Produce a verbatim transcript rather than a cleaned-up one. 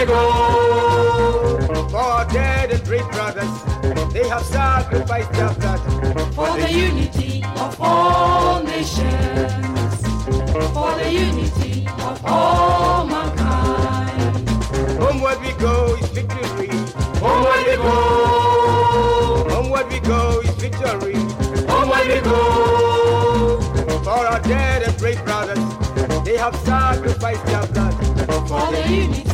we go. For our dead and brave brothers, they have sacrificed their blood. For the unity of all nations, for the unity of all mankind. Homeward we go is victory. Homeward we go. Homeward we go is victory. Homeward we go. For our dead and brave brothers, they have sacrificed their blood. For the unity